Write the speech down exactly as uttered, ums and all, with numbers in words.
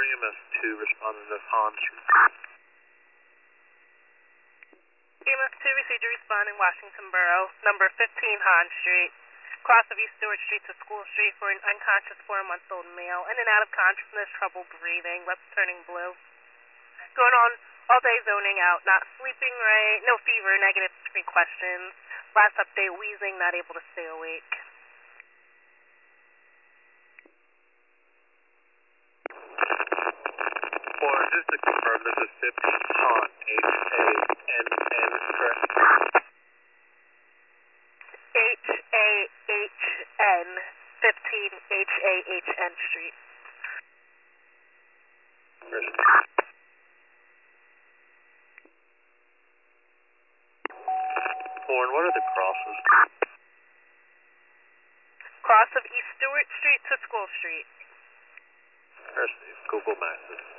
E M S two responding to Hahn Street. E M S two received a respond in Washington Borough, number fifteen Hahn Street. Cross of East Stewart Street to School Street for an unconscious four-month-old male. In and out of consciousness, trouble breathing, lips turning blue. Going on all day zoning out, not sleeping right, no fever, negative three questions. Last update, wheezing, not able to stay awake. Four, just to confirm, this is fifteen Hahn, H A N N, correct? H A H N, fifteen H A H N Street. First. Warren, what are the crosses? Cross of East Stewart Street to School Street. First, Google Maps.